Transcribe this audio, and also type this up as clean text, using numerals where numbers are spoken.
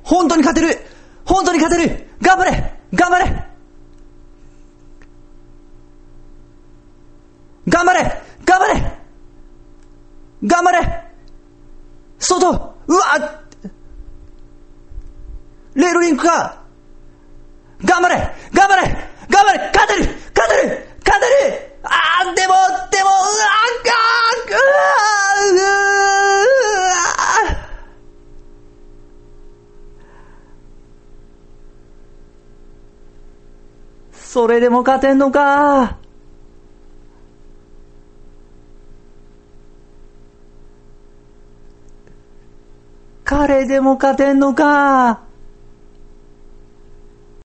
本当に勝てる。本当に勝てる。頑張れ。頑張れ。頑張れ。頑張れ。頑張れ。外。うわ。レールリンクか。頑張れ。頑張れ。頑張れ。勝てる。勝てる。勝てる。でも、それでも勝てんのか。彼でも勝てんのか。